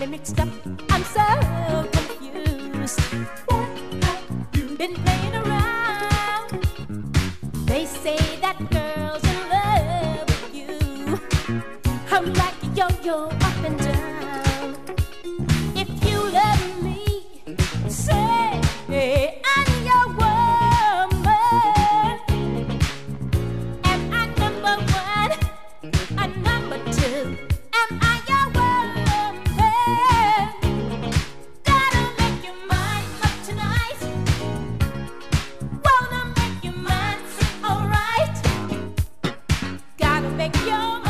totally mixed up. I'm so confused. What have you been playing around? They say that girls in love with you. I'm like a yo-yo up and down. If you love me, say I'm your woman. Am I number one? Or number two? Am I your woman? Gotta make your mind up tonight. Wanna make your mind alright. Gotta make your